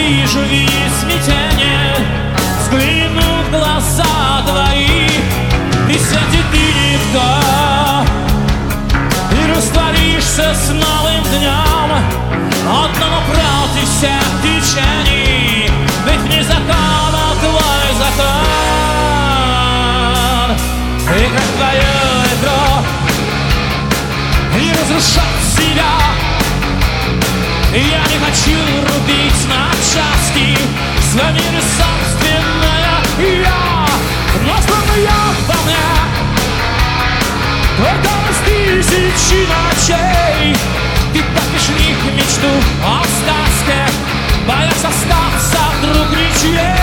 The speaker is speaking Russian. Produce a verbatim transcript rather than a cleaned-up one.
вижу и смятение, взгляну в глаза твои, и сядет ты никто, и растворишься с новым днем. Одному против всех течений, ведь вне закона твой закон. И как твое ядро не разрушать себя, я не хочу рубить на части свое мир собственное я, но словно я во мне только из тысячи ночей. Ты топишь в них мечту о сказке, боясь остаться вдруг ничьей.